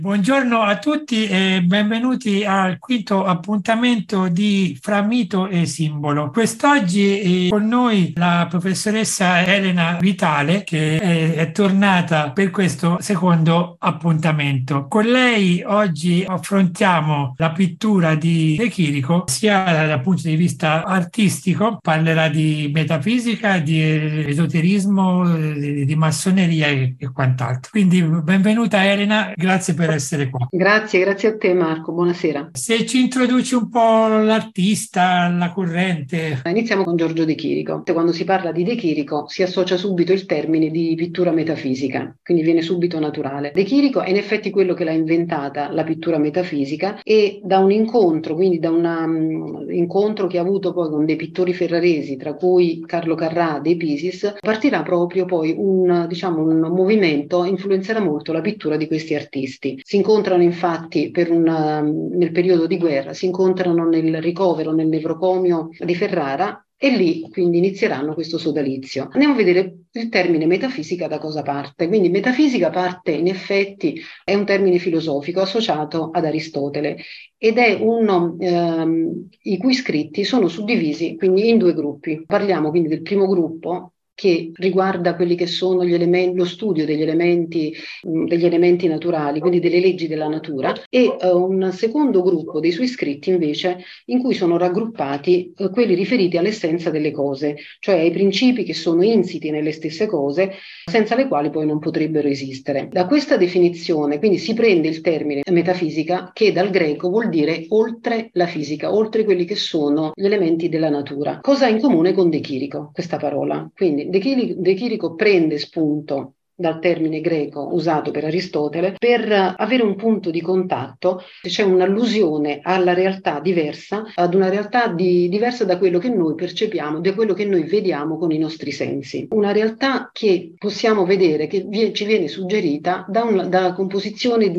Buongiorno a tutti e benvenuti al quinto appuntamento di Fra mito e simbolo. Quest'oggi con noi la professoressa Elena Vitale, che è tornata per questo secondo appuntamento. Con lei oggi affrontiamo la pittura di De Chirico sia dal punto di vista artistico, parlerà di metafisica, di esoterismo, di massoneria e quant'altro. Quindi benvenuta Elena, grazie per essere qua. Grazie a te Marco, buonasera. Se ci introduci un po' l'artista, la corrente. Iniziamo con Giorgio De Chirico. Quando si parla di De Chirico si associa subito il termine di pittura metafisica, quindi viene subito naturale. De Chirico è in effetti quello che l'ha inventata, la pittura metafisica, e da un incontro, quindi da un incontro che ha avuto poi con dei pittori ferraresi, tra cui Carlo Carrà dei Pisis, partirà proprio poi un movimento, influenzerà molto la pittura di questi artisti. Si incontrano infatti nel periodo di guerra, si incontrano nel ricovero, nel nevrocomio di Ferrara, e lì quindi inizieranno questo sodalizio. Andiamo a vedere il termine metafisica da cosa parte. Quindi metafisica parte, in effetti, è un termine filosofico associato ad Aristotele ed è uno i cui scritti sono suddivisi quindi in due gruppi. Parliamo quindi del primo gruppo, che riguarda quelli che sono gli elementi, lo studio degli elementi naturali, quindi delle leggi della natura, e un secondo gruppo dei suoi scritti invece in cui sono raggruppati quelli riferiti all'essenza delle cose, cioè ai principi che sono insiti nelle stesse cose, senza le quali poi non potrebbero esistere. Da questa definizione quindi si prende il termine metafisica, che dal greco vuol dire oltre la fisica, oltre quelli che sono gli elementi della natura. Cosa ha in comune con De Chirico questa parola? Quindi De Chirico prende spunto dal termine greco usato per Aristotele per avere un punto di contatto. C'è un'allusione alla realtà diversa, ad una realtà diversa da quello che noi percepiamo, da quello che noi vediamo con i nostri sensi. Una realtà che possiamo vedere, che ci viene suggerita da composizione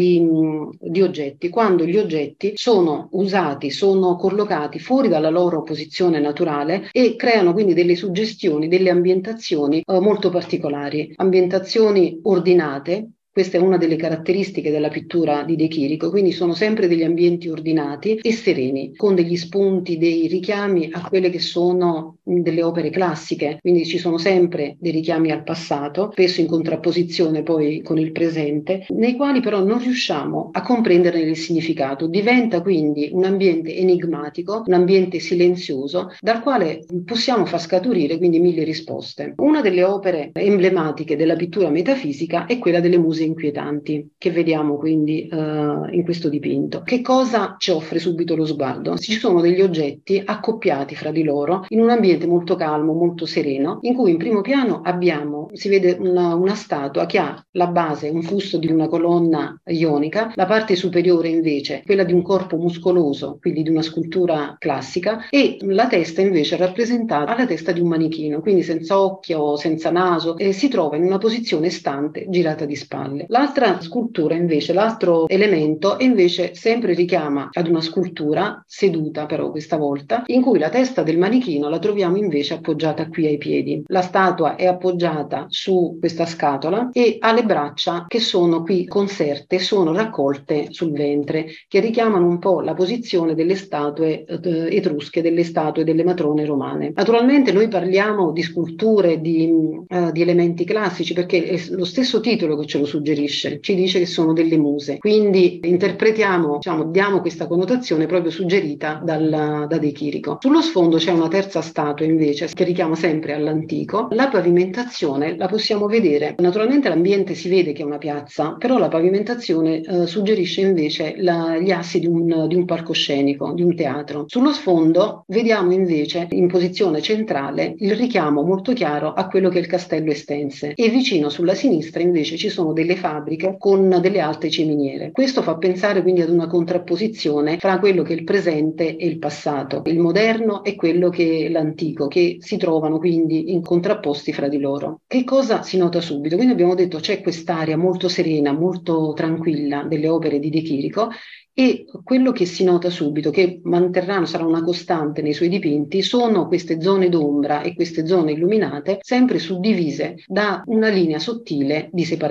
di oggetti, quando gli oggetti sono usati, sono collocati fuori dalla loro posizione naturale e creano quindi delle suggestioni, delle ambientazioni molto particolari, ambientazioni ordinate. Questa è una delle caratteristiche della pittura di De Chirico, quindi sono sempre degli ambienti ordinati e sereni, con degli spunti, dei richiami a quelle che sono delle opere classiche, quindi ci sono sempre dei richiami al passato, spesso in contrapposizione poi con il presente, nei quali però non riusciamo a comprenderne il significato. Diventa quindi un ambiente enigmatico, un ambiente silenzioso, dal quale possiamo far scaturire quindi mille risposte. Una delle opere emblematiche della pittura metafisica è quella delle muse inquietanti, che vediamo quindi in questo dipinto. Che cosa ci offre subito lo sguardo? Ci sono degli oggetti accoppiati fra di loro in un ambiente molto calmo, molto sereno, in cui in primo piano si vede una statua che ha la base, un fusto di una colonna ionica, la parte superiore invece quella di un corpo muscoloso, quindi di una scultura classica, e la testa invece è rappresentata alla testa di un manichino, quindi senza occhio, senza naso, e si trova in una posizione stante, girata di spalle. L'altra scultura invece, l'altro elemento invece sempre richiama ad una scultura seduta, però questa volta, in cui la testa del manichino la troviamo invece appoggiata qui ai piedi. La statua è appoggiata su questa scatola e ha le braccia che sono qui conserte, sono raccolte sul ventre, che richiamano un po' la posizione delle statue etrusche, delle statue delle matrone romane. Naturalmente noi parliamo di sculture, di elementi classici, perché è lo stesso titolo che ce lo suggerisce, ci dice che sono delle muse, quindi interpretiamo, diamo questa connotazione proprio suggerita da De Chirico. Sullo sfondo c'è una terza statua invece che richiama sempre all'antico. La pavimentazione la possiamo vedere, naturalmente l'ambiente si vede che è una piazza, però la pavimentazione suggerisce invece gli assi di un palcoscenico, di un teatro. Sullo sfondo vediamo invece in posizione centrale il richiamo molto chiaro a quello che è il castello Estense, e vicino sulla sinistra invece ci sono delle fabbriche con delle alte ciminiere. Questo fa pensare quindi ad una contrapposizione fra quello che è il presente e il passato, il moderno e quello che è l'antico, che si trovano quindi in contrapposti fra di loro. Che cosa si nota subito? Quindi abbiamo detto c'è quest'area molto serena, molto tranquilla delle opere di De Chirico, e quello che si nota subito, che manterranno, sarà una costante nei suoi dipinti, sono queste zone d'ombra e queste zone illuminate sempre suddivise da una linea sottile di separazione.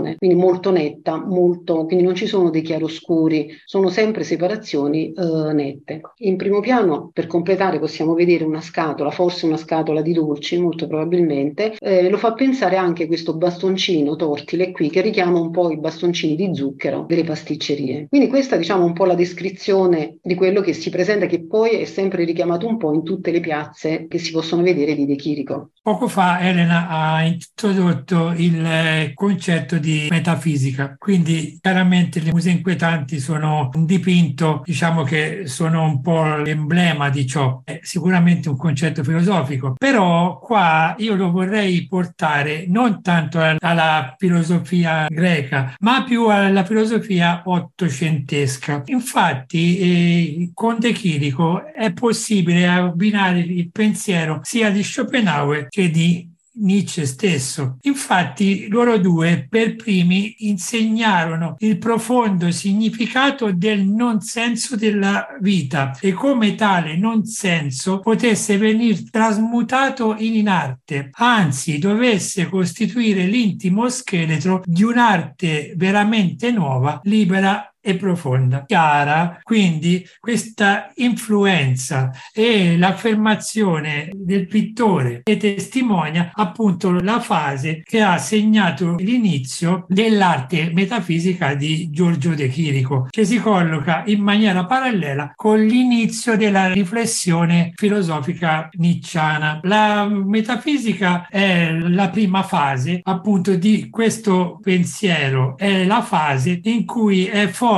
separazione, quindi molto netta, quindi non ci sono dei chiaroscuri, sono sempre separazioni nette. In primo piano, per completare, possiamo vedere una scatola, forse una scatola di dolci, molto probabilmente. Lo fa pensare anche questo bastoncino tortile qui, che richiama un po' i bastoncini di zucchero delle pasticcerie. Quindi questa, diciamo, un po' la descrizione di quello che si presenta, che poi è sempre richiamato un po' in tutte le piazze che si possono vedere di De Chirico. Poco fa Elena ha introdotto il concetto di metafisica, quindi chiaramente le muse inquietanti sono un dipinto, diciamo che sono un po' l'emblema di ciò, è sicuramente un concetto filosofico, però qua io lo vorrei portare non tanto alla filosofia greca, ma più alla filosofia ottocentesca. Infatti con De Chirico è possibile abbinare il pensiero sia di Schopenhauer che di Nietzsche stesso. Infatti loro due per primi insegnarono il profondo significato del non senso della vita e come tale non senso potesse venire trasmutato in arte, anzi dovesse costituire l'intimo scheletro di un'arte veramente nuova, libera e profonda. Chiara quindi questa influenza e l'affermazione del pittore che testimonia appunto la fase che ha segnato l'inizio dell'arte metafisica di Giorgio De Chirico, che si colloca in maniera parallela con l'inizio della riflessione filosofica nicciana. La metafisica è la prima fase appunto di questo pensiero, è la fase in cui è forte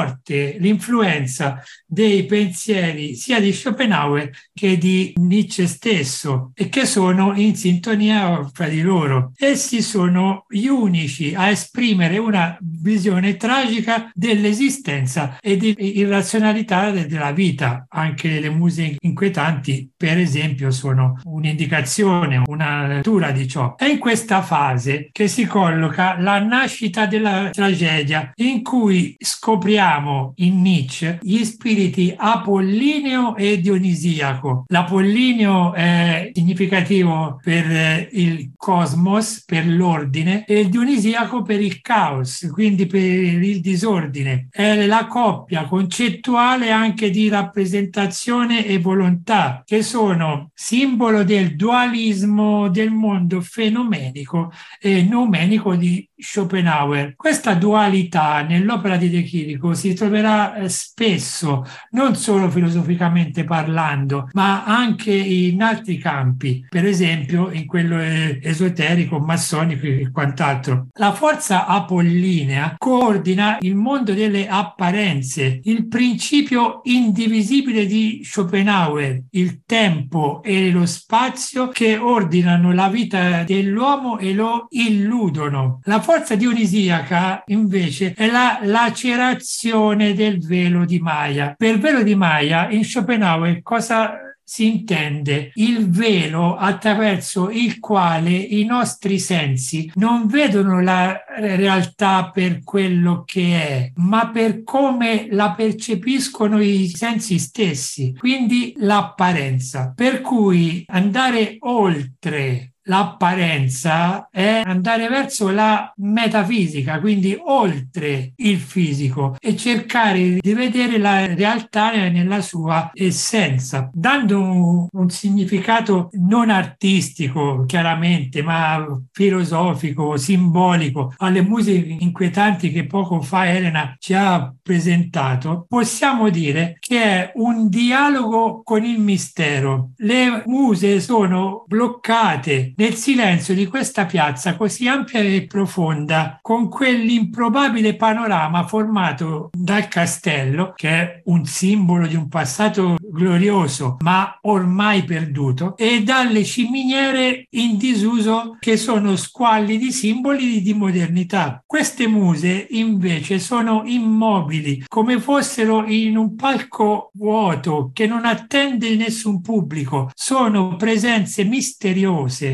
l'influenza dei pensieri sia di Schopenhauer che di Nietzsche stesso e che sono in sintonia fra di loro. Essi sono gli unici a esprimere una visione tragica dell'esistenza e di irrazionalità della vita. Anche le muse inquietanti, per esempio, sono un'indicazione, una lettura di ciò. È in questa fase che si colloca la nascita della tragedia, in cui scopriamo in Nietzsche gli spiriti apollineo e dionisiaco. L'apollineo è significativo per il cosmos, per l'ordine, e il dionisiaco per il caos, quindi per il disordine. È la coppia concettuale anche di rappresentazione e volontà, che sono simbolo del dualismo del mondo fenomenico e noumenico di Schopenhauer. Questa dualità nell'opera di De Chirico si troverà spesso, non solo filosoficamente parlando, ma anche in altri campi, per esempio in quello esoterico, massonico e quant'altro. La forza apollinea coordina il mondo delle apparenze, il principio indivisibile di Schopenhauer, il tempo e lo spazio che ordinano la vita dell'uomo e lo illudono. La forza dionisiaca invece è la lacerazione del velo di Maya. Per velo di Maya in Schopenhauer cosa si intende? Il velo attraverso il quale i nostri sensi non vedono la realtà per quello che è, ma per come la percepiscono i sensi stessi, quindi l'apparenza. Per cui andare oltre l'apparenza è andare verso la metafisica, quindi oltre il fisico, e cercare di vedere la realtà nella sua essenza, dando un significato non artistico chiaramente, ma filosofico, simbolico alle muse inquietanti che poco fa Elena ci ha presentato. Possiamo dire che è un dialogo con il mistero. Le muse sono bloccate nel silenzio di questa piazza così ampia e profonda, con quell'improbabile panorama formato dal castello, che è un simbolo di un passato glorioso ma ormai perduto, e dalle ciminiere in disuso che sono squallidi simboli di modernità. Queste muse invece sono immobili, come fossero in un palco vuoto che non attende nessun pubblico. Sono presenze misteriose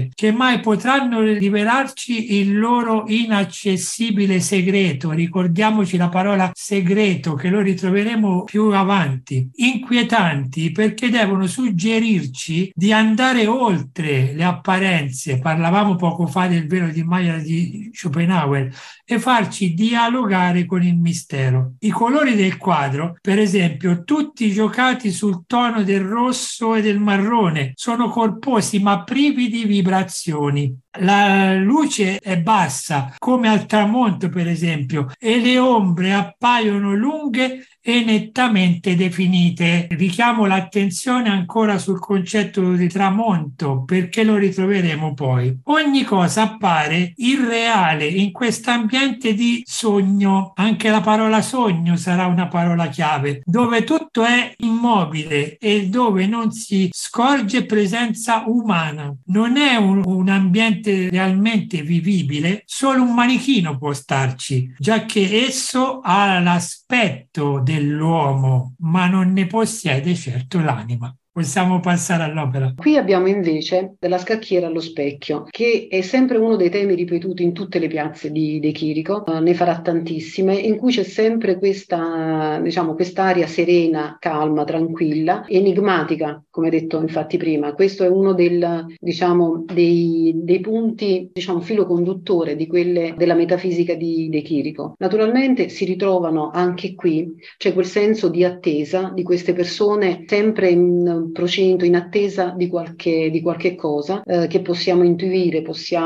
parole che mai potranno rivelarci il loro inaccessibile segreto. Ricordiamoci la parola segreto, che lo ritroveremo più avanti. Inquietanti perché devono suggerirci di andare oltre le apparenze, parlavamo poco fa del velo di Maya di Schopenhauer, e farci dialogare con il mistero. I colori del quadro, per esempio, tutti giocati sul tono del rosso e del marrone, sono corposi ma privi di vibrazioni. La luce è bassa, come al tramonto per esempio, e le ombre appaiono lunghe e nettamente definite. Richiamo l'attenzione ancora sul concetto di tramonto, perché lo ritroveremo poi. Ogni cosa appare irreale in questo ambiente di sogno. Anche la parola sogno sarà una parola chiave, dove tutto è immobile e dove non si scorge presenza umana. Non è un ambiente realmente vivibile, solo un manichino può starci, già che esso ha l'aspetto dell'uomo, ma non ne possiede certo l'anima. Possiamo passare all'opera. Qui abbiamo invece della scacchiera allo specchio, che è sempre uno dei temi ripetuti in tutte le piazze di De Chirico, ne farà tantissime, in cui c'è sempre questa, diciamo, quest'aria serena, calma, tranquilla, enigmatica, come detto infatti prima. Questo è uno dei punti, diciamo, filo conduttore di quelle della metafisica di De Chirico. Naturalmente si ritrovano anche qui, c'è quel senso di attesa di queste persone sempre in procinto, in attesa di qualche cosa che possiamo intuire,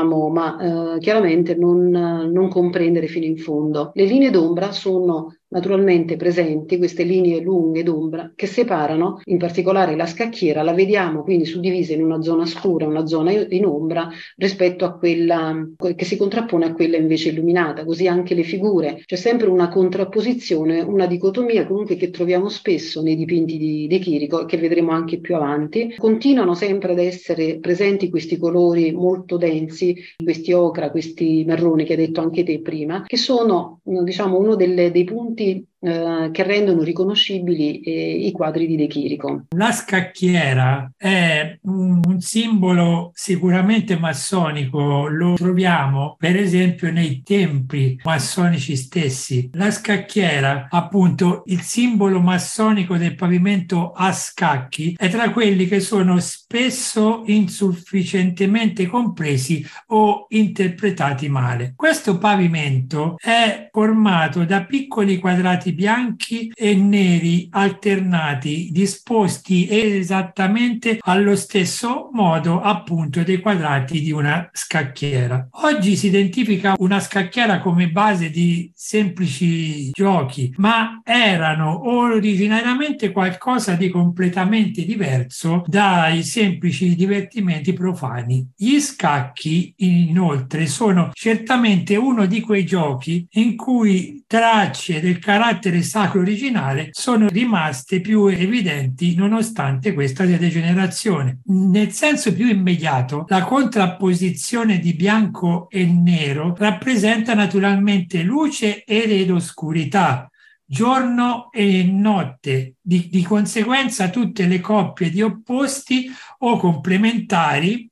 ma chiaramente non comprendere fino in fondo. Le linee d'ombra sono naturalmente presenti, queste linee lunghe d'ombra che separano, in particolare la scacchiera, la vediamo quindi suddivisa in una zona scura e una zona in ombra rispetto a quella che si contrappone a quella invece illuminata, così anche le figure. C'è sempre una contrapposizione, una dicotomia comunque che troviamo spesso nei dipinti di De Chirico, che vedremo anche più avanti. Continuano sempre ad essere presenti questi colori molto densi, questi ocra, questi marroni che hai detto anche te prima, che sono, diciamo, uno dei punti che rendono riconoscibili i quadri di De Chirico. La scacchiera è un simbolo sicuramente massonico, lo troviamo per esempio nei templi massonici stessi. La scacchiera, appunto, il simbolo massonico del pavimento a scacchi, è tra quelli che sono spesso insufficientemente compresi o interpretati male. Questo pavimento è formato da piccoli quadrati bianchi e neri alternati, disposti esattamente allo stesso modo appunto dei quadrati di una scacchiera. Oggi si identifica una scacchiera come base di semplici giochi, ma erano originariamente qualcosa di completamente diverso dai semplici divertimenti profani. Gli scacchi, inoltre, sono certamente uno di quei giochi in cui tracce del carattere sacro originale sono rimaste più evidenti nonostante questa degenerazione. Nel senso più immediato, la contrapposizione di bianco e nero rappresenta naturalmente luce ed oscurità, giorno e notte. Di conseguenza tutte le coppie di opposti o complementari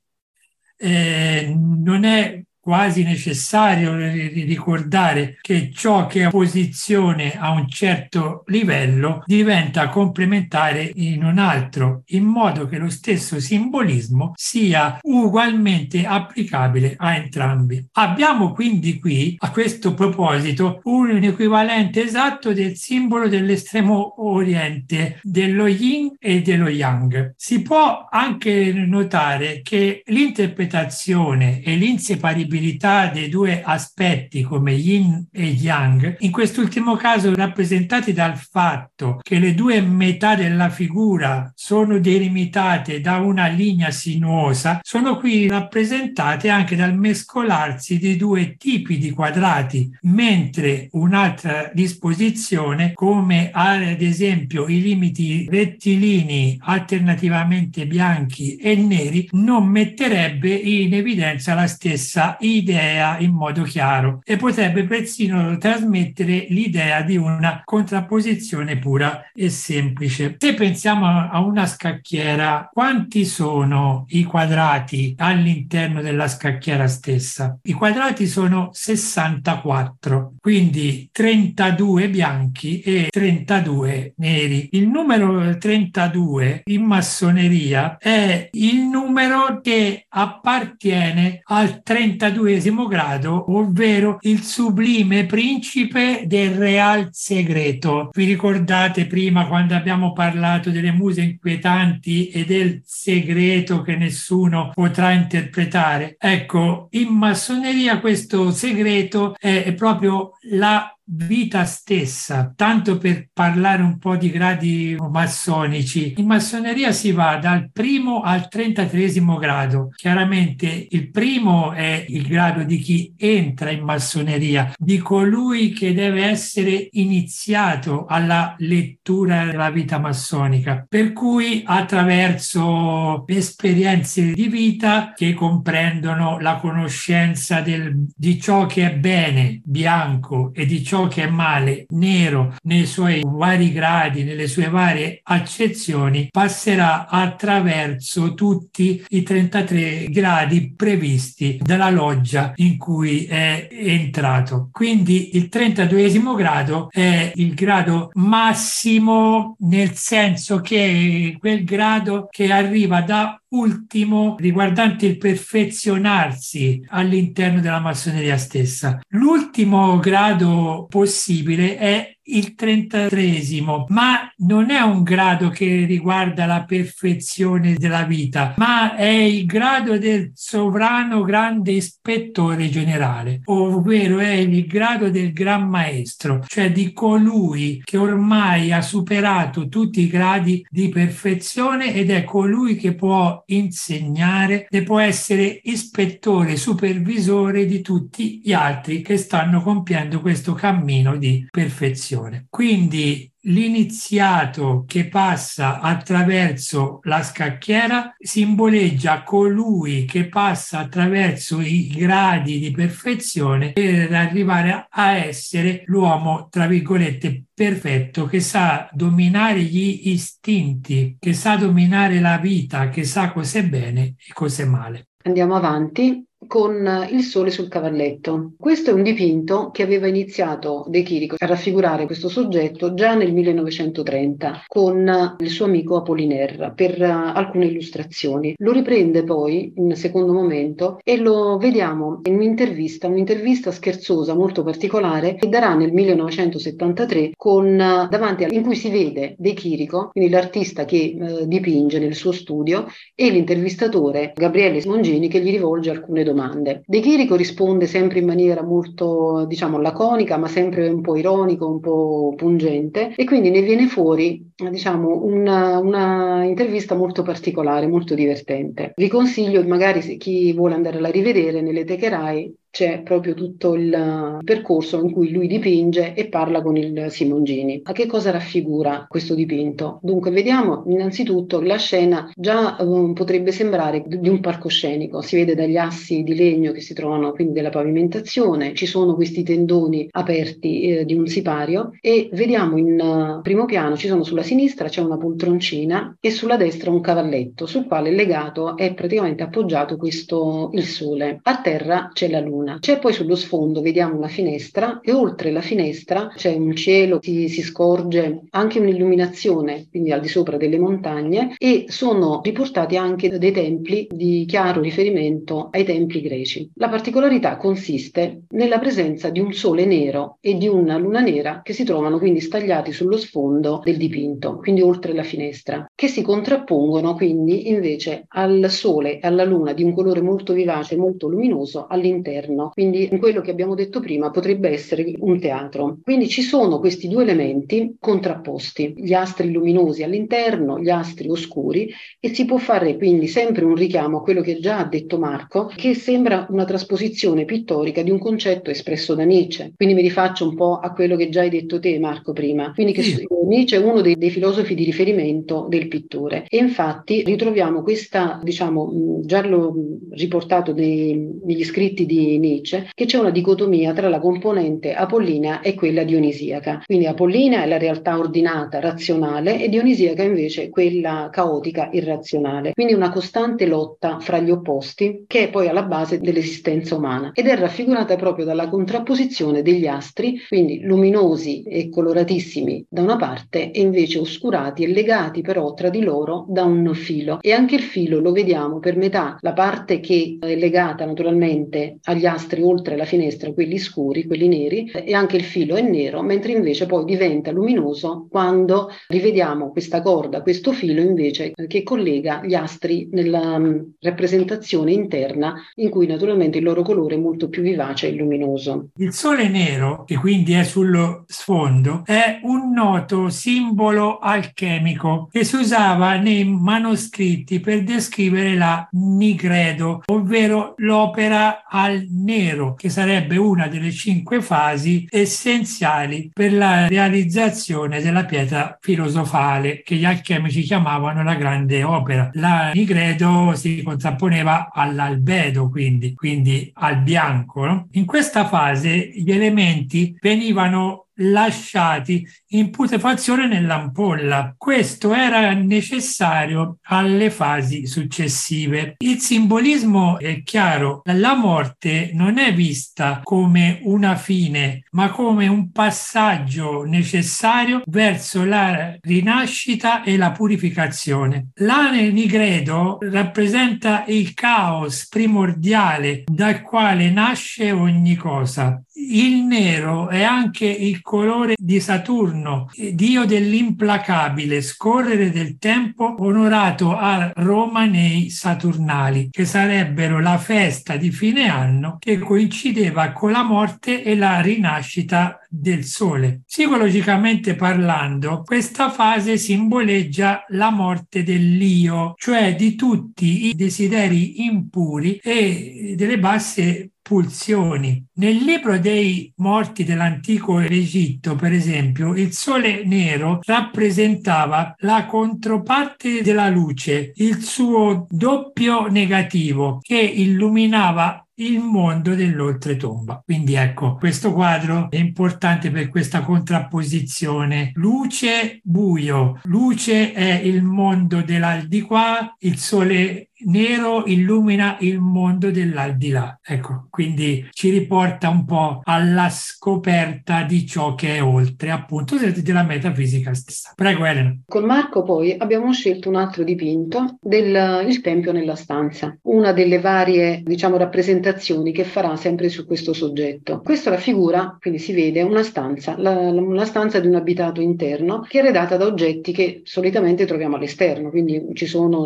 non è quasi necessario ricordare che ciò che è opposizione a un certo livello diventa complementare in un altro, in modo che lo stesso simbolismo sia ugualmente applicabile a entrambi. Abbiamo quindi qui, a questo proposito, un equivalente esatto del simbolo dell'estremo oriente, dello yin e dello yang. Si può anche notare che l'interpretazione e l'inseparibilità dei due aspetti come yin e yang, in quest'ultimo caso rappresentati dal fatto che le due metà della figura sono delimitate da una linea sinuosa, sono qui rappresentate anche dal mescolarsi di due tipi di quadrati, mentre un'altra disposizione, come ad esempio i limiti rettilinei alternativamente bianchi e neri, non metterebbe in evidenza la stessa idea in modo chiaro e potrebbe persino trasmettere l'idea di una contrapposizione pura e semplice. Se pensiamo a una scacchiera, quanti sono i quadrati all'interno della scacchiera stessa? I quadrati sono 64, quindi 32 bianchi e 32 neri. Il numero 32 in massoneria è il numero che appartiene al 32esimo grado, ovvero il sublime principe del real segreto. Vi ricordate prima quando abbiamo parlato delle muse inquietanti e del segreto che nessuno potrà interpretare? Ecco, in massoneria questo segreto è proprio la vita stessa. Tanto per parlare un po' di gradi massonici, in massoneria si va dal primo al 33esimo grado. Chiaramente il primo è il grado di chi entra in massoneria, di colui che deve essere iniziato alla lettura della vita massonica, per cui attraverso esperienze di vita che comprendono la conoscenza di ciò che è bene, bianco, e di ciò che è male, nero, nei suoi vari gradi, nelle sue varie accezioni, passerà attraverso tutti i 33 gradi previsti dalla loggia in cui è entrato. Quindi il 32esimo grado è il grado massimo, nel senso che è quel grado che arriva da ultimo, riguardante il perfezionarsi all'interno della massoneria stessa. L'ultimo grado possibile è il 33esimo, ma non è un grado che riguarda la perfezione della vita, ma è il grado del sovrano grande ispettore generale, ovvero è il grado del gran maestro, cioè di colui che ormai ha superato tutti i gradi di perfezione ed è colui che può insegnare e può essere ispettore, supervisore di tutti gli altri che stanno compiendo questo cammino di perfezione. Quindi l'iniziato che passa attraverso la scacchiera simboleggia colui che passa attraverso i gradi di perfezione per arrivare a essere l'uomo, tra virgolette, perfetto, che sa dominare gli istinti, che sa dominare la vita, che sa cos'è bene e cos'è male. Andiamo avanti con il sole sul cavalletto. Questo è un dipinto che aveva iniziato De Chirico a raffigurare questo soggetto già nel 1930 con il suo amico Apollinaire per alcune illustrazioni. Lo riprende poi in secondo momento e lo vediamo in un'intervista scherzosa molto particolare che darà nel 1973 in cui si vede De Chirico, quindi l'artista che dipinge nel suo studio, e l'intervistatore Gabriele Simongini che gli rivolge alcune domande. De Chirico risponde sempre in maniera molto, laconica, ma sempre un po' ironico, un po' pungente, e quindi ne viene fuori, una intervista molto particolare, molto divertente. Vi consiglio, magari chi vuole andare a rivedere nelle teche Rai, c'è proprio tutto il percorso in cui lui dipinge e parla con il Simongini. A che cosa raffigura questo dipinto? Dunque, vediamo innanzitutto la scena già potrebbe sembrare di un palcoscenico. Si vede dagli assi di legno che si trovano quindi della pavimentazione, ci sono questi tendoni aperti di un sipario e vediamo in primo piano, sulla sinistra c'è una poltroncina e sulla destra un cavalletto sul quale legato è praticamente appoggiato il sole. A terra c'è la luna. C'è poi sullo sfondo, vediamo una finestra e oltre la finestra c'è un cielo, si scorge anche un'illuminazione, quindi al di sopra delle montagne, e sono riportati anche dei templi di chiaro riferimento ai templi greci. La particolarità consiste nella presenza di un sole nero e di una luna nera che si trovano quindi stagliati sullo sfondo del dipinto, quindi oltre la finestra, che si contrappongono quindi invece al sole e alla luna di un colore molto vivace, molto luminoso all'interno all'esterno, quindi in quello che abbiamo detto prima potrebbe essere un teatro. Quindi ci sono questi due elementi contrapposti, gli astri luminosi all'interno, gli astri oscuri, e si può fare quindi sempre un richiamo a quello che già ha detto Marco, che sembra una trasposizione pittorica di un concetto espresso da Nietzsche. Quindi mi rifaccio un po' a quello che già hai detto te, Marco, prima. Quindi che Sì. Nietzsche è uno dei filosofi di riferimento del pittore, e infatti ritroviamo questa, diciamo, già l'ho riportato negli scritti di Nietzsche, che c'è una dicotomia tra la componente apollinea e quella dionisiaca. Quindi apollinea è la realtà ordinata, razionale, e dionisiaca invece quella caotica, irrazionale. Quindi una costante lotta fra gli opposti che è poi alla base dell'esistenza umana, ed è raffigurata proprio dalla contrapposizione degli astri, quindi luminosi e coloratissimi da una parte, e invece oscurati e legati però tra di loro da un filo. E anche il filo lo vediamo per metà, la parte che è legata naturalmente agli astri oltre la finestra, quelli scuri, quelli neri, e anche il filo è nero, mentre invece poi diventa luminoso quando rivediamo questa corda, questo filo invece che collega gli astri nella rappresentazione interna, in cui naturalmente il loro colore è molto più vivace e luminoso. Il sole nero, che quindi è sullo sfondo, è un noto simbolo alchemico che si usava nei manoscritti per descrivere la nigredo, ovvero l'opera al nero, che sarebbe una delle 5 fasi essenziali per la realizzazione della pietra filosofale, che gli alchemici chiamavano la grande opera. La nigredo si contrapponeva all'albedo, quindi al bianco, no? In questa fase gli elementi venivano lasciati in putrefazione nell'ampolla. Questo era necessario alle fasi successive. Il simbolismo è chiaro: la morte non è vista come una fine, ma come un passaggio necessario verso la rinascita e la purificazione. La nigredo rappresenta il caos primordiale dal quale nasce ogni cosa. Il nero è anche il colore di Saturno, dio dell'implacabile scorrere del tempo, onorato a Roma nei Saturnali, che sarebbero la festa di fine anno che coincideva con la morte e la rinascita del sole. Psicologicamente parlando, questa fase simboleggia la morte dell'io, cioè di tutti i desideri impuri e delle basse pulsioni. Nel libro dei morti dell'antico Egitto, per esempio, il sole nero rappresentava la controparte della luce, il suo doppio negativo che illuminava il mondo dell'oltretomba. Quindi ecco, questo quadro è importante per questa contrapposizione luce-buio. Luce è il mondo dell'aldilà, il sole nero illumina il mondo dell'aldilà. Ecco, quindi ci riporta un po' alla scoperta di ciò che è oltre, appunto, della metafisica stessa. Prego, Elena. Con Marco poi abbiamo scelto un altro dipinto del Il Tempio nella stanza, una delle varie, diciamo, rappresentazioni che farà sempre su questo soggetto. Questa raffigura, quindi si vede una stanza, la stanza di un abitato interno che è redata da oggetti che solitamente troviamo all'esterno, quindi ci sono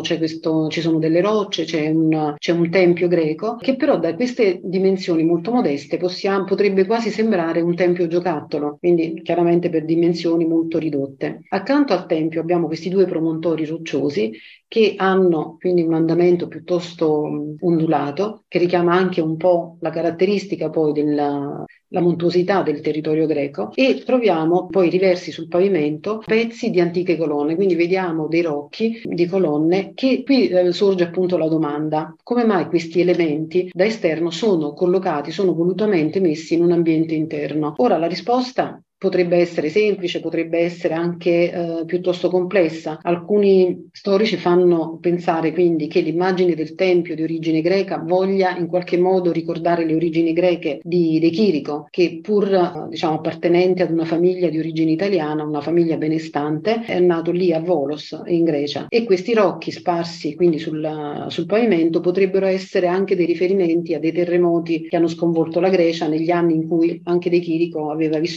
delle rocce, c'è un tempio greco che però da queste dimensioni molto modeste potrebbe quasi sembrare un tempio giocattolo, quindi chiaramente per dimensioni molto ridotte. Accanto al tempio abbiamo questi due promontori rocciosi che hanno quindi un andamento piuttosto ondulato, che richiama anche un po' la caratteristica poi della montuosità del territorio greco, e troviamo poi riversi sul pavimento pezzi di antiche colonne, quindi vediamo dei rocchi di colonne, che qui sorge appunto la domanda: come mai questi elementi da esterno sono collocati, sono volutamente messi in un ambiente interno? Ora la risposta potrebbe essere semplice, potrebbe essere anche piuttosto complessa. Alcuni storici fanno pensare quindi che l'immagine del tempio di origine greca voglia in qualche modo ricordare le origini greche di De Chirico, che pur diciamo appartenente ad una famiglia di origine italiana, una famiglia benestante, è nato lì a Volos in Grecia, e questi rocchi sparsi quindi sul pavimento potrebbero essere anche dei riferimenti a dei terremoti che hanno sconvolto la Grecia negli anni in cui anche De Chirico aveva vissuto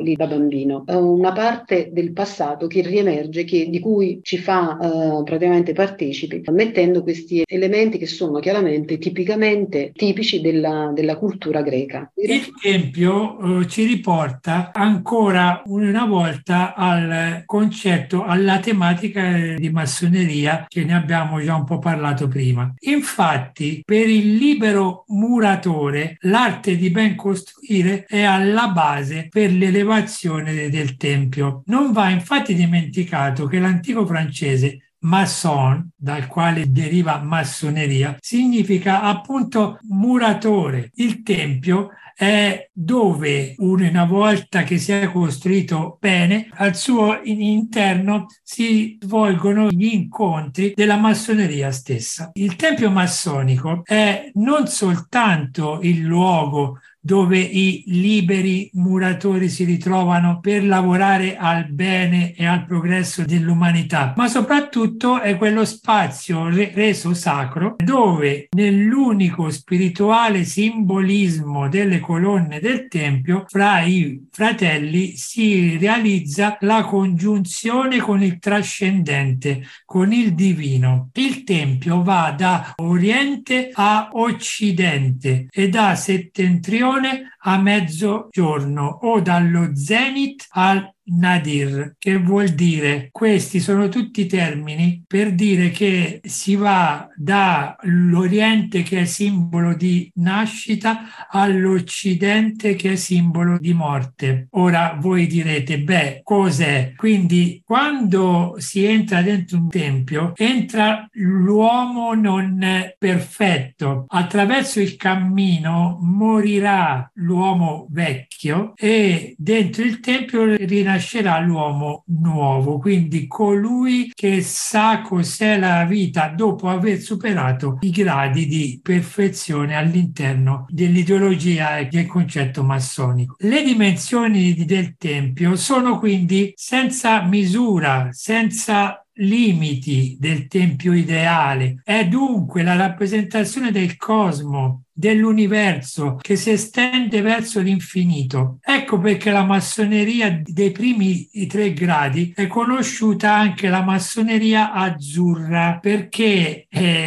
lì da bambino, una parte del passato che riemerge, di cui ci fa praticamente partecipi, mettendo questi elementi che sono chiaramente tipicamente tipici della cultura greca. Il Tempio ci riporta ancora una volta al concetto, alla tematica di massoneria, che ne abbiamo già un po' parlato prima. Infatti, per il libero muratore, l'arte di ben costruire è alla base per l'elevazione del Tempio. Non va infatti dimenticato che l'antico francese maçon, dal quale deriva massoneria, significa appunto muratore. Il Tempio è dove una volta che si è costruito bene, al suo interno si svolgono gli incontri della massoneria stessa. Il tempio massonico è non soltanto il luogo dove i liberi muratori si ritrovano per lavorare al bene e al progresso dell'umanità, ma soprattutto è quello spazio reso sacro dove nell'unico spirituale simbolismo delle colonne del Tempio fra i fratelli si realizza la congiunzione con il trascendente, con il divino. Il Tempio va da Oriente a Occidente e da settentrione a mezzogiorno o dallo zenit al nadir, che vuol dire, questi sono tutti termini per dire che si va dall'Oriente, che è simbolo di nascita, all'Occidente, che è simbolo di morte. Ora voi direte, beh, cos'è? Quindi quando si entra dentro un tempio, entra l'uomo non perfetto. Attraverso il cammino morirà l'uomo vecchio e dentro il tempio rinascerà l'uomo nuovo, quindi colui che sa cos'è la vita dopo aver superato i gradi di perfezione all'interno dell'ideologia e del concetto massonico. Le dimensioni del Tempio sono quindi senza misura, senza limiti del Tempio ideale. È dunque la rappresentazione del cosmo, dell'universo che si estende verso l'infinito. Ecco perché la massoneria dei primi 3 gradi è conosciuta anche la massoneria azzurra, perché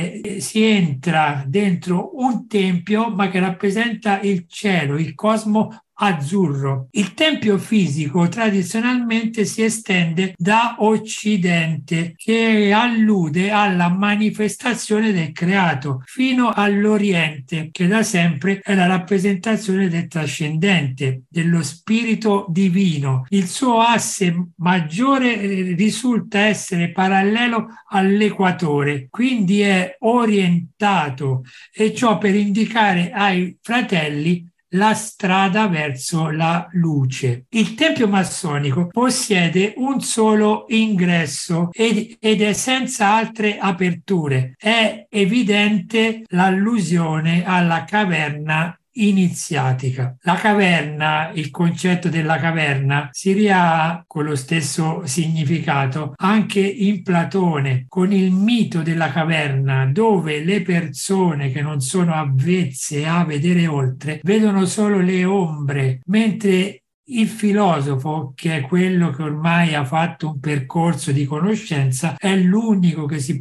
si entra dentro un tempio ma che rappresenta il cielo, il cosmo azzurro. Il tempio fisico tradizionalmente si estende da Occidente, che allude alla manifestazione del creato, fino all'Oriente, che da sempre è la rappresentazione del trascendente, dello spirito divino. Il suo asse maggiore risulta essere parallelo all'equatore, quindi è orientato, e ciò per indicare ai fratelli la strada verso la luce. Il tempio massonico possiede un solo ingresso ed è senza altre aperture. È evidente l'allusione alla caverna iniziatica. La caverna, il concetto della caverna, si riha con lo stesso significato anche in Platone, con il mito della caverna, dove le persone che non sono avvezze a vedere oltre vedono solo le ombre, mentre il filosofo, che è quello che ormai ha fatto un percorso di conoscenza, è l'unico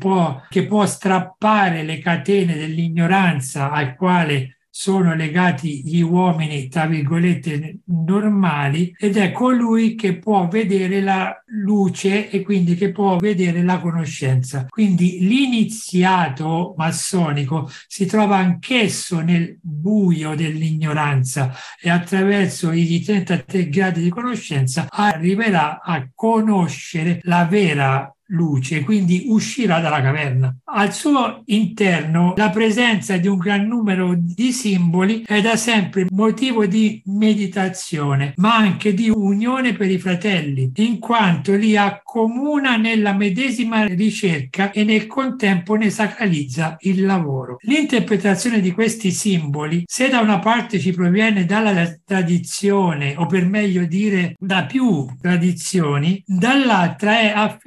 che può strappare le catene dell'ignoranza al quale sono legati gli uomini, tra virgolette, normali, ed è colui che può vedere la luce e quindi che può vedere la conoscenza. Quindi l'iniziato massonico si trova anch'esso nel buio dell'ignoranza e attraverso i 33 gradi di conoscenza arriverà a conoscere la vera luce, quindi uscirà dalla caverna. Al suo interno la presenza di un gran numero di simboli è da sempre motivo di meditazione, ma anche di unione per i fratelli, in quanto li accomuna nella medesima ricerca e nel contempo ne sacralizza il lavoro. L'interpretazione di questi simboli, se da una parte ci proviene dalla tradizione, o per meglio dire da più tradizioni, dall'altra è affidata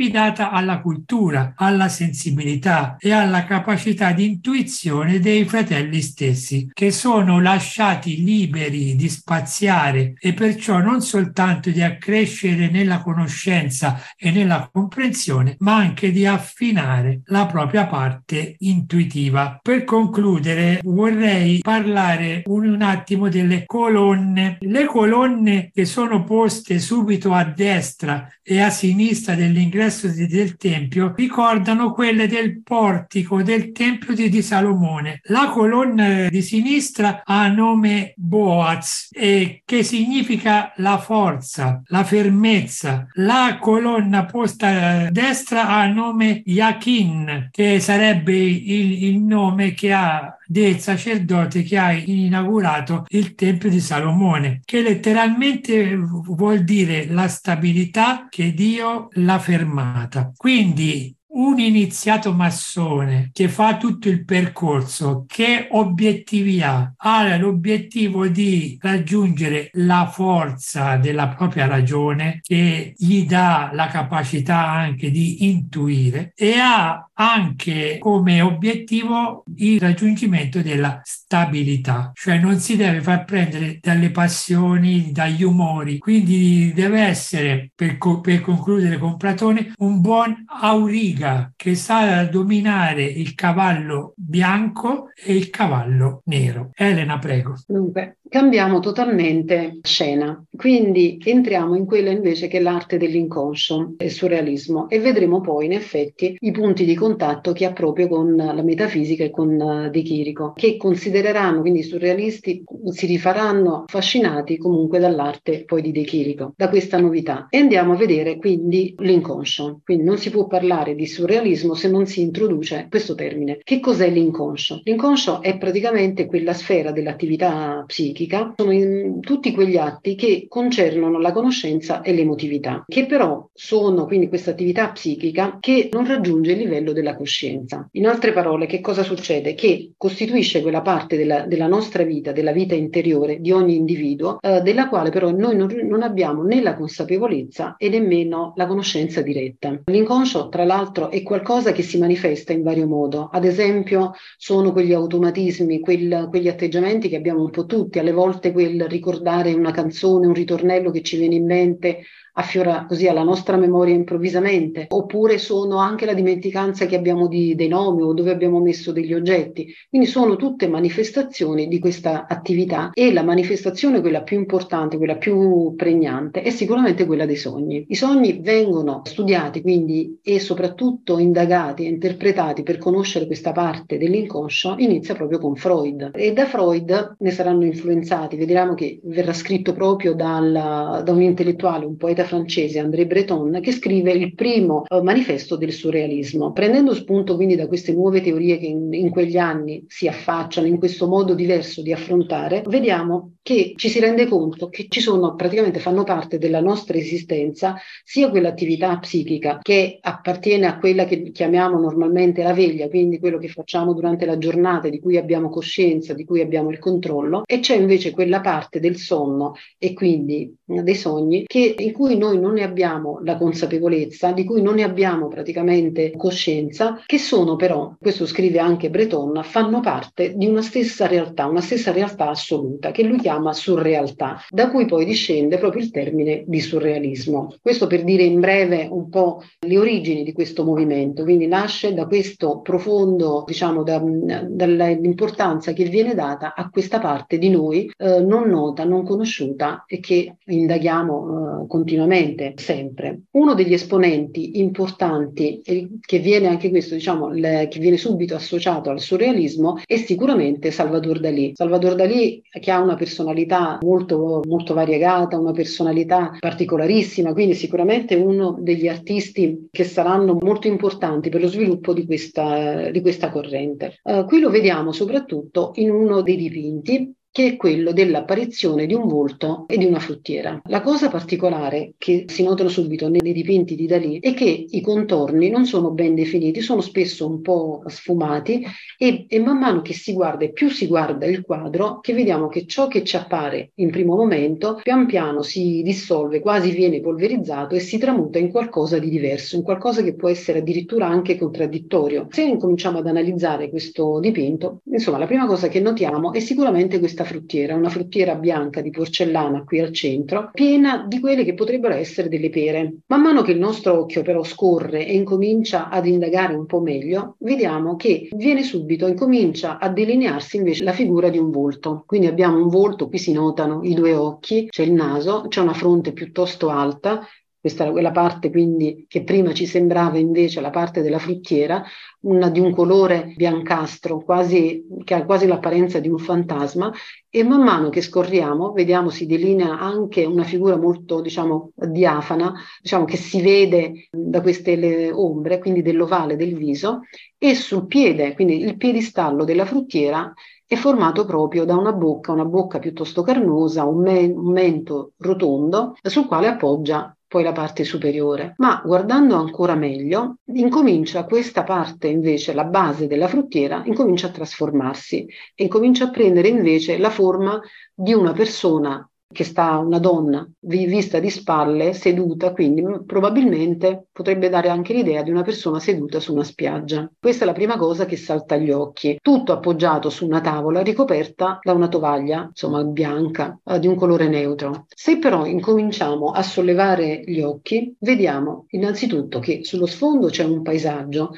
sia alla cultura, alla sensibilità e alla capacità di intuizione dei fratelli stessi, che sono lasciati liberi di spaziare e perciò non soltanto di accrescere nella conoscenza e nella comprensione, ma anche di affinare la propria parte intuitiva. Per concludere, vorrei parlare un attimo delle colonne. Le colonne che sono poste subito a destra e a sinistra dell'ingresso del Tempio ricordano quelle del portico del Tempio di Salomone. La colonna di sinistra ha nome Boaz, che significa la forza, la fermezza. La colonna posta a destra ha nome Yakin, che sarebbe il nome che ha del sacerdote che ha inaugurato il Tempio di Salomone, che letteralmente vuol dire la stabilità che Dio l'ha fermata. Quindi un iniziato massone che fa tutto il percorso, che obiettivi ha? Ha l'obiettivo di raggiungere la forza della propria ragione, che gli dà la capacità anche di intuire, e ha anche come obiettivo il raggiungimento della stabilità, cioè non si deve far prendere dalle passioni, dagli umori, quindi deve essere, per concludere con Platone, un buon auriga che sa dominare il cavallo bianco e il cavallo nero. Elena, prego. Dunque, cambiamo totalmente scena, quindi entriamo in quella invece che è l'arte dell'inconscio e il surrealismo, e vedremo poi in effetti i punti di contatto che ha proprio con la metafisica e con De Chirico, che considereranno, quindi i surrealisti si rifaranno affascinati comunque dall'arte poi di De Chirico, da questa novità. E andiamo a vedere quindi l'inconscio. Quindi non si può parlare di surrealismo se non si introduce questo termine. Che cos'è l'inconscio? L'inconscio è praticamente quella sfera dell'attività psichica, sono tutti quegli atti che concernono la conoscenza e l'emotività, che però sono quindi questa attività psichica che non raggiunge il livello della coscienza. In altre parole, che cosa succede? Che costituisce quella parte della nostra vita, della vita interiore di ogni individuo, della quale però noi non abbiamo né la consapevolezza e nemmeno la conoscenza diretta. L'inconscio, tra l'altro, è qualcosa che si manifesta in vario modo. Ad esempio, sono quegli automatismi, quegli atteggiamenti che abbiamo un po' tutti, alle volte quel ricordare una canzone, un ritornello che ci viene in mente, affiora così alla nostra memoria improvvisamente, oppure sono anche la dimenticanza che abbiamo dei nomi o dove abbiamo messo degli oggetti. Quindi sono tutte manifestazioni di questa attività, e la manifestazione, quella più importante, quella più pregnante, è sicuramente quella dei sogni. I sogni vengono studiati quindi e soprattutto indagati e interpretati per conoscere questa parte dell'inconscio, inizia proprio con Freud, e da Freud ne saranno influenzati. Vedremo che verrà scritto proprio da un intellettuale, un poeta francese, André Breton, che scrive il primo manifesto del surrealismo, prendendo spunto quindi da queste nuove teorie che in quegli anni si affacciano in questo modo diverso di affrontare. Vediamo che ci si rende conto che praticamente fanno parte della nostra esistenza sia quell'attività psichica che appartiene a quella che chiamiamo normalmente la veglia, quindi quello che facciamo durante la giornata, di cui abbiamo coscienza, di cui abbiamo il controllo, e c'è invece quella parte del sonno e quindi dei sogni in cui noi non ne abbiamo la consapevolezza, di cui non ne abbiamo praticamente coscienza, che sono però, questo scrive anche Breton, fanno parte di una stessa realtà assoluta, che lui chiama surrealtà, da cui poi discende proprio il termine di surrealismo. Questo per dire in breve un po' le origini di questo movimento, quindi nasce da questo profondo, diciamo, dall'importanza che viene data a questa parte di noi non nota, non conosciuta, e che indaghiamo continuamente, sempre. Uno degli esponenti importanti, che viene anche questo, diciamo, che viene subito associato al surrealismo, è sicuramente Salvador Dalì. Salvador Dalì, che ha una personalità molto, molto variegata, una personalità particolarissima, quindi sicuramente uno degli artisti che saranno molto importanti per lo sviluppo di questa corrente. Qui lo vediamo soprattutto in uno dei dipinti che è quello dell'apparizione di un volto e di una fruttiera. La cosa particolare che si notano subito nei dipinti di Dalì è che i contorni non sono ben definiti, sono spesso un po' sfumati e man mano che si guarda e più si guarda il quadro, che vediamo che ciò che ci appare in primo momento pian piano si dissolve, quasi viene polverizzato e si tramuta in qualcosa di diverso, in qualcosa che può essere addirittura anche contraddittorio. Se incominciamo ad analizzare questo dipinto, insomma, la prima cosa che notiamo è sicuramente questa fruttiera, una fruttiera bianca di porcellana qui al centro, piena di quelle che potrebbero essere delle pere. Man mano che il nostro occhio però scorre e incomincia ad indagare un po' meglio, vediamo che incomincia a delinearsi invece la figura di un volto. Quindi abbiamo un volto, qui si notano i due occhi, c'è il naso, c'è una fronte piuttosto alta. Questa è quella parte quindi che prima ci sembrava invece la parte della fruttiera, di un colore biancastro, che ha quasi l'apparenza di un fantasma, e man mano che scorriamo vediamo si delinea anche una figura molto, diciamo, diafana, diciamo, che si vede da queste ombre, quindi dell'ovale del viso, e sul piede, quindi il piedistallo della fruttiera, è formato proprio da una bocca piuttosto carnosa, un mento rotondo, sul quale appoggia poi la parte superiore. Ma guardando ancora meglio, incomincia questa parte invece, la base della fruttiera, incomincia a trasformarsi e incomincia a prendere invece la forma di una persona una donna vista di spalle, seduta, quindi probabilmente potrebbe dare anche l'idea di una persona seduta su una spiaggia. Questa è la prima cosa che salta agli occhi, tutto appoggiato su una tavola ricoperta da una tovaglia, insomma, bianca, di un colore neutro. Se però incominciamo a sollevare gli occhi, vediamo innanzitutto che sullo sfondo c'è un paesaggio,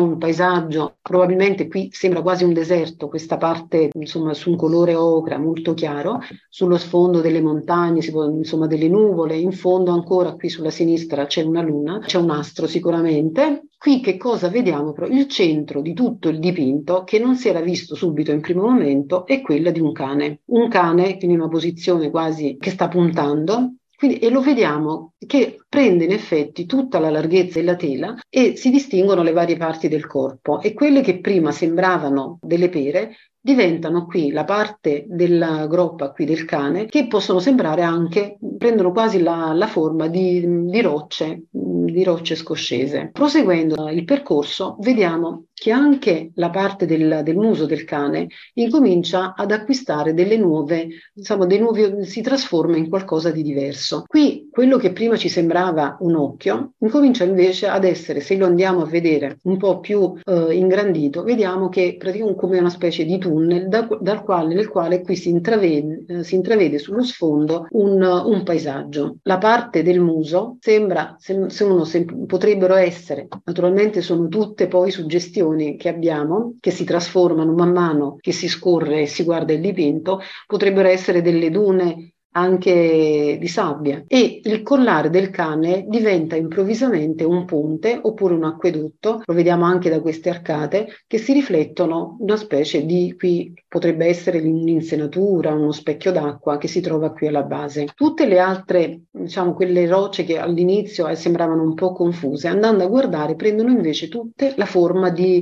probabilmente qui sembra quasi un deserto, questa parte, insomma, su un colore ocra molto chiaro, sullo sfondo delle montagne, insomma delle nuvole, in fondo ancora qui sulla sinistra c'è una luna, c'è un astro sicuramente. Qui che cosa vediamo? Il centro di tutto il dipinto, che non si era visto subito in primo momento, è quella di un cane, quindi in una posizione quasi che sta puntando. E lo vediamo che prende in effetti tutta la larghezza della tela e si distinguono le varie parti del corpo, e quelle che prima sembravano delle pere diventano qui la parte della groppa qui del cane, che possono sembrare anche, prendono quasi la forma di rocce scoscese. Proseguendo il percorso, vediamo che anche la parte del muso del cane incomincia ad acquistare si trasforma in qualcosa di diverso. Qui quello che prima ci sembrava un occhio incomincia invece ad essere, se lo andiamo a vedere un po' più ingrandito, vediamo che praticamente come una specie di tunnel nel quale qui si intravede sullo sfondo un paesaggio. La parte del muso sembra, potrebbero essere, naturalmente sono tutte poi suggestioni che abbiamo, che si trasformano man mano che si scorre e si guarda il dipinto, potrebbero essere delle dune anche di sabbia, e il collare del cane diventa improvvisamente un ponte oppure un acquedotto, lo vediamo anche da queste arcate che si riflettono, una specie di, qui potrebbe essere un'insenatura, uno specchio d'acqua che si trova qui alla base. Tutte le altre, diciamo, quelle rocce che all'inizio sembravano un po' confuse, andando a guardare prendono invece tutte la forma di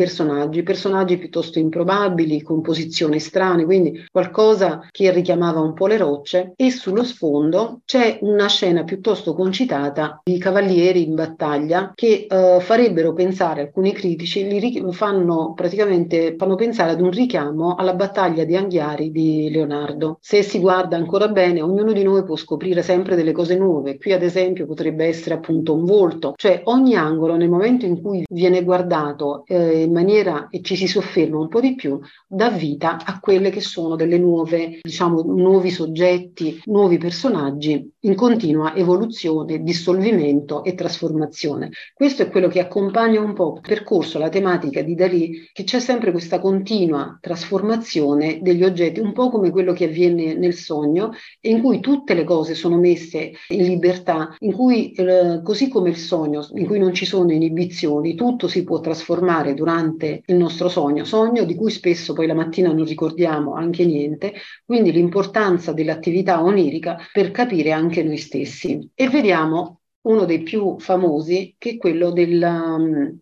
personaggi piuttosto improbabili, con posizioni strane, quindi qualcosa che richiamava un po' le rocce. E sullo sfondo c'è una scena piuttosto concitata di cavalieri in battaglia che farebbero pensare, alcuni critici fanno pensare ad un richiamo alla battaglia di Anghiari di Leonardo. Se si guarda ancora bene, ognuno di noi può scoprire sempre delle cose nuove. Qui ad esempio potrebbe essere appunto un volto, cioè ogni angolo nel momento in cui viene guardato in maniera e ci si sofferma un po' di più, dà vita a quelle che sono delle nuove, diciamo, nuovi soggetti, nuovi personaggi in continua evoluzione, dissolvimento e trasformazione. Questo è quello che accompagna un po' il percorso, la tematica di Dalì, che c'è sempre questa continua trasformazione degli oggetti, un po' come quello che avviene nel sogno, in cui tutte le cose sono messe in libertà, in cui così come il sogno, in cui non ci sono inibizioni, tutto si può trasformare durante il nostro sogno di cui spesso poi la mattina non ricordiamo anche niente, quindi l'importanza dell'attività onirica per capire anche noi stessi. E vediamo uno dei più famosi, che è quello del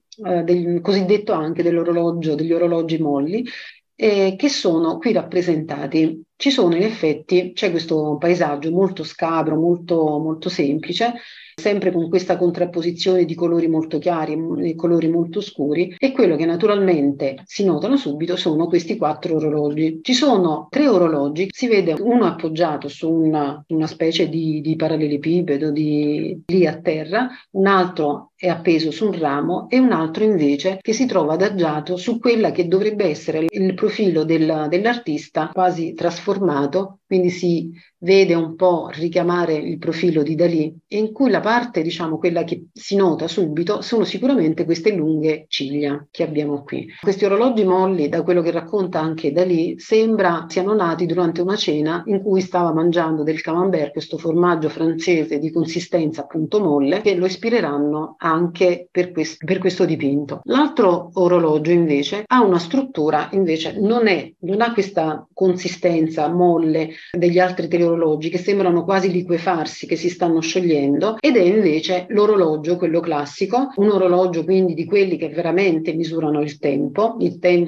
cosiddetto anche degli orologi molli, che sono qui rappresentati c'è questo paesaggio molto scabro, molto, molto semplice, sempre con questa contrapposizione di colori molto chiari e colori molto scuri, e quello che naturalmente si notano subito sono questi 4 orologi. Ci sono 3 orologi, si vede uno appoggiato su una specie di parallelepipedo lì a terra, un altro è appeso su un ramo e un altro invece che si trova adagiato su quella che dovrebbe essere il profilo dell'artista quasi trasformato, quindi si vede un po' richiamare il profilo di Dalì, e in cui la parte, diciamo, quella che si nota subito, sono sicuramente queste lunghe ciglia che abbiamo qui. Questi orologi molli, da quello che racconta anche Dalì, sembra siano nati durante una cena in cui stava mangiando del camembert, questo formaggio francese di consistenza appunto molle, che lo ispireranno anche per questo dipinto. L'altro orologio invece ha una struttura, invece non ha questa consistenza molle degli altri 3 orologi che sembrano quasi liquefarsi, che si stanno sciogliendo, ed è invece l'orologio, quello classico, un orologio quindi di quelli che veramente misurano il tempo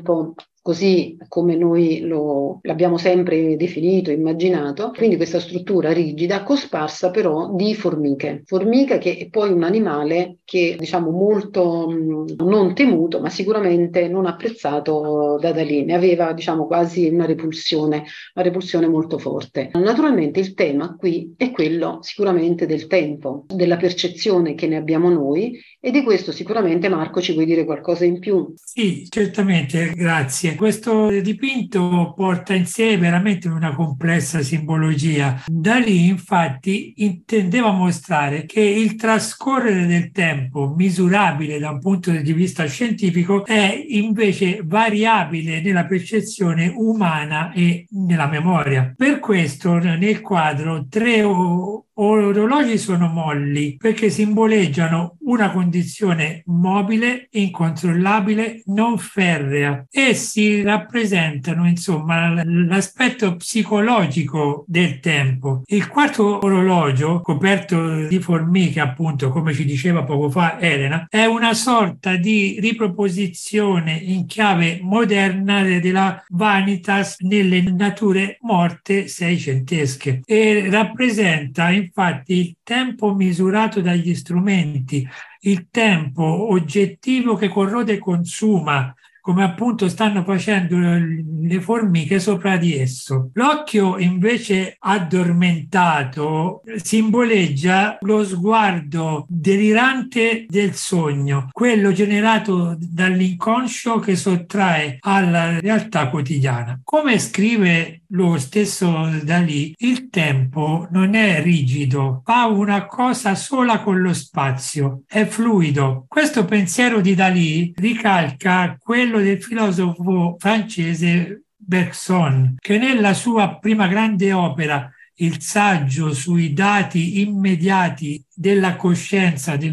così come noi l'abbiamo sempre definito, immaginato, quindi questa struttura rigida, cosparsa però di formiche che è poi un animale che, diciamo, molto non temuto, ma sicuramente non apprezzato da Dalì, ne aveva, diciamo, quasi una repulsione molto forte. Naturalmente il tema qui è quello sicuramente del tempo, della percezione che ne abbiamo noi, e di questo sicuramente Marco ci vuoi dire qualcosa in più? Sì, certamente, grazie. Questo dipinto porta in sé veramente una complessa simbologia. Da lì, infatti, intendeva mostrare che il trascorrere del tempo, misurabile da un punto di vista scientifico, è invece variabile nella percezione umana e nella memoria. Per questo, nel quadro, 3 orologi sono molli perché simboleggiano una condizione mobile, incontrollabile, non ferrea. Essi rappresentano, insomma, l'aspetto psicologico del tempo. Il quarto orologio, coperto di formiche, appunto, come ci diceva poco fa Elena, è una sorta di riproposizione in chiave moderna della vanitas nelle nature morte seicentesche e rappresenta infatti il tempo misurato dagli strumenti, il tempo oggettivo che corrode e consuma, come appunto stanno facendo le formiche sopra di esso. L'occhio invece addormentato simboleggia lo sguardo delirante del sogno, quello generato dall'inconscio che sottrae alla realtà quotidiana. Come scrive lo stesso Dalì, il tempo non è rigido, fa una cosa sola con lo spazio, è fluido. Questo pensiero di Dalì ricalca quello del filosofo francese Bergson, che nella sua prima grande opera, Il saggio sui dati immediati della coscienza del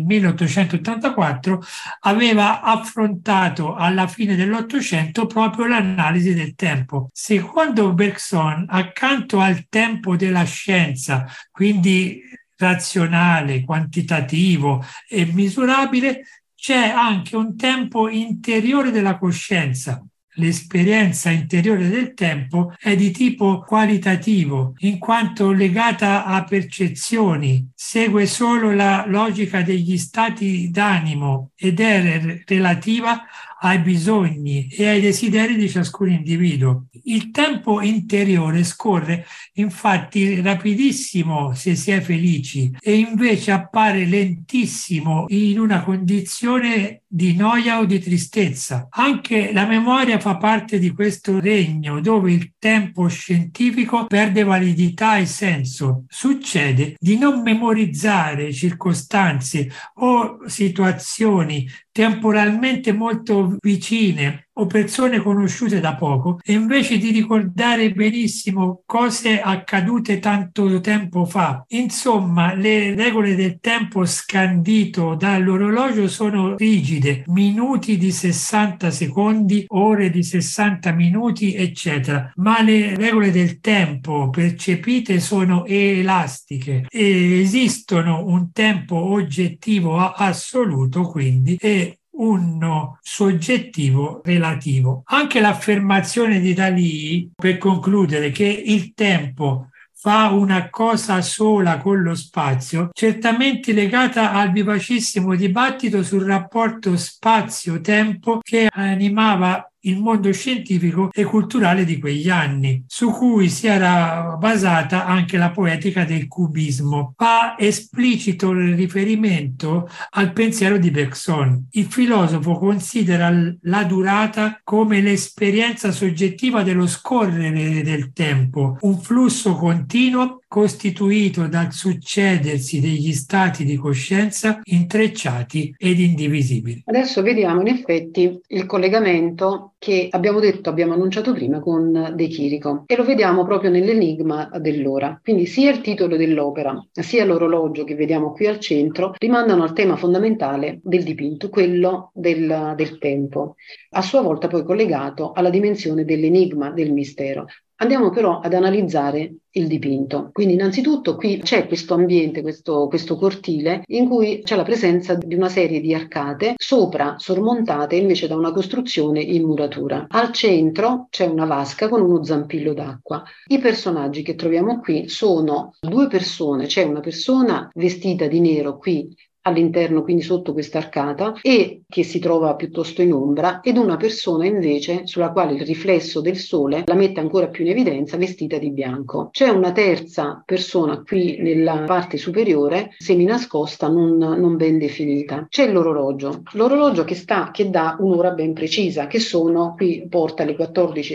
1884, aveva affrontato alla fine dell'Ottocento proprio l'analisi del tempo. Secondo Bergson, accanto al tempo della scienza, quindi razionale, quantitativo e misurabile, c'è anche un tempo interiore della coscienza. L'esperienza interiore del tempo è di tipo qualitativo, in quanto legata a percezioni, segue solo la logica degli stati d'animo ed è relativa ai bisogni e ai desideri di ciascun individuo. Il tempo interiore scorre infatti rapidissimo se si è felici e invece appare lentissimo in una condizione di noia o di tristezza. Anche la memoria fa parte di questo regno dove il tempo scientifico perde validità e senso. Succede di non memorizzare circostanze o situazioni temporalmente molto vicine o persone conosciute da poco, e invece di ricordare benissimo cose accadute tanto tempo fa. Insomma, le regole del tempo scandito dall'orologio sono rigide, minuti di 60 secondi, ore di 60 minuti, eccetera. Ma le regole del tempo percepite sono elastiche e esistono un tempo oggettivo assoluto, quindi, e uno soggettivo relativo. Anche l'affermazione di Dalì, per concludere, che il tempo fa una cosa sola con lo spazio, certamente legata al vivacissimo dibattito sul rapporto spazio-tempo che animava il mondo scientifico e culturale di quegli anni, su cui si era basata anche la poetica del cubismo. Fa esplicito il riferimento al pensiero di Bergson. Il filosofo considera la durata come l'esperienza soggettiva dello scorrere del tempo, un flusso continuo costituito dal succedersi degli stati di coscienza intrecciati ed indivisibili. Adesso vediamo in effetti il collegamento che abbiamo annunciato prima con De Chirico, e lo vediamo proprio nell'enigma dell'ora. Quindi sia il titolo dell'opera sia l'orologio che vediamo qui al centro rimandano al tema fondamentale del dipinto, quello del tempo, a sua volta poi collegato alla dimensione dell'enigma, del mistero. Andiamo però ad analizzare il dipinto. Quindi innanzitutto qui c'è questo ambiente, questo cortile, in cui c'è la presenza di una serie di arcate sopra sormontate invece da una costruzione in muratura. Al centro c'è una vasca con uno zampillo d'acqua. I personaggi che troviamo qui sono due persone, c'è una persona vestita di nero qui all'interno, quindi sotto questa arcata, e che si trova piuttosto in ombra, ed una persona invece sulla quale il riflesso del sole la mette ancora più in evidenza, vestita di bianco. C'è una terza persona qui nella parte superiore, seminascosta, non ben definita. C'è l'orologio che dà un'ora ben precisa, che qui porta le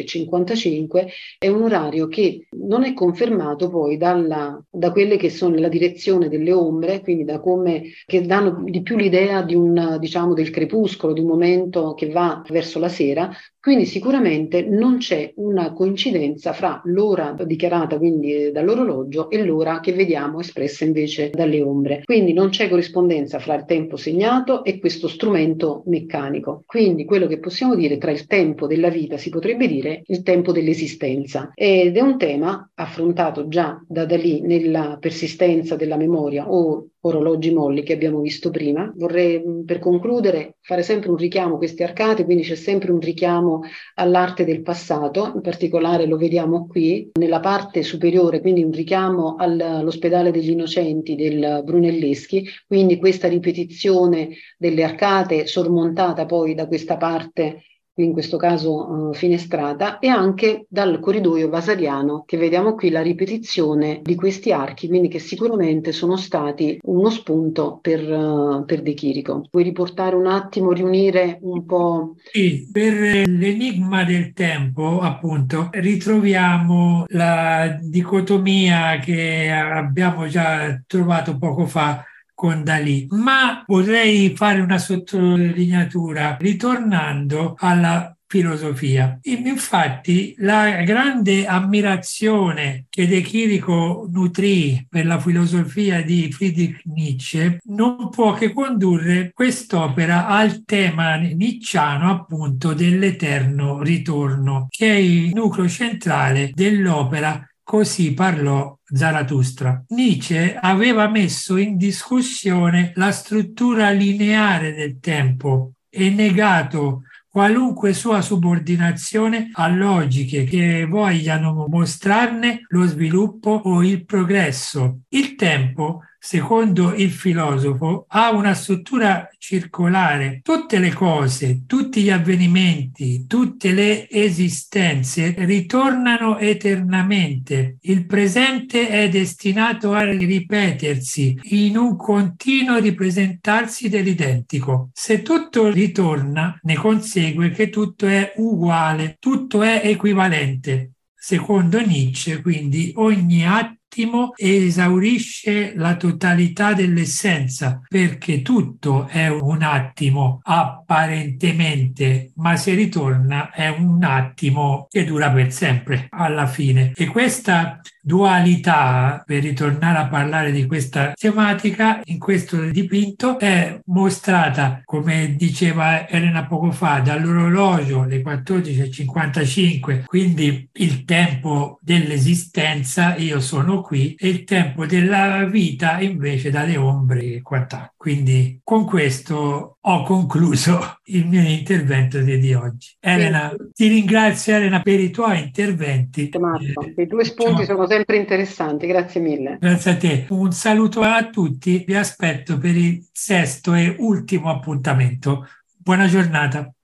14:55, è un orario che non è confermato poi da quelle che sono la direzione delle ombre, quindi da come che danno di più l'idea del crepuscolo, di un momento che va verso la sera. Quindi sicuramente non c'è una coincidenza fra l'ora dichiarata quindi dall'orologio e l'ora che vediamo espressa invece dalle ombre. Quindi non c'è corrispondenza fra il tempo segnato e questo strumento meccanico. Quindi quello che possiamo dire tra il tempo della vita si potrebbe dire il tempo dell'esistenza, ed è un tema affrontato già da Dalì nella persistenza della memoria o orologi molli che abbiamo visto prima. Vorrei per concludere fare sempre un richiamo a queste arcate, quindi c'è sempre un richiamo all'arte del passato, in particolare lo vediamo qui nella parte superiore, quindi un richiamo all'ospedale degli innocenti del Brunelleschi, quindi questa ripetizione delle arcate sormontata poi da questa parte, in questo caso finestrata, e anche dal corridoio vasariano che vediamo qui la ripetizione di questi archi, quindi che sicuramente sono stati uno spunto per De Chirico. Vuoi riportare un attimo, riunire un po'? Sì, per l'enigma del tempo, appunto, ritroviamo la dicotomia che abbiamo già trovato poco fa con Dalì, ma vorrei fare una sottolineatura ritornando alla filosofia. Infatti, la grande ammirazione che De Chirico nutrì per la filosofia di Friedrich Nietzsche non può che condurre quest'opera al tema nietzschiano, appunto, dell'eterno ritorno, che è il nucleo centrale dell'opera. Così parlò Zarathustra. Nietzsche aveva messo in discussione la struttura lineare del tempo e negato qualunque sua subordinazione a logiche che vogliano mostrarne lo sviluppo o il progresso. Il tempo, secondo il filosofo, ha una struttura circolare. Tutte le cose, tutti gli avvenimenti, tutte le esistenze ritornano eternamente. Il presente è destinato a ripetersi in un continuo ripresentarsi dell'identico. Se tutto ritorna, ne consegue che tutto è uguale, tutto è equivalente. Secondo Nietzsche, quindi, ogni attimo esaurisce la totalità dell'essenza, perché tutto è un attimo apparentemente, ma se ritorna è un attimo che dura per sempre alla fine. E questa dualità, per ritornare a parlare di questa tematica, in questo dipinto è mostrata, come diceva Elena poco fa, dall'orologio le 14:55, quindi il tempo dell'esistenza. Io sono tempo qui e il tempo della vita invece dalle ombre e quant'altro. Quindi con questo ho concluso il mio intervento di oggi. Elena, ti ringrazio Elena per i tuoi interventi. Marco, i due spunti sono sempre interessanti, grazie mille. Grazie a te. Un saluto a tutti, vi aspetto per il sesto e ultimo appuntamento. Buona giornata.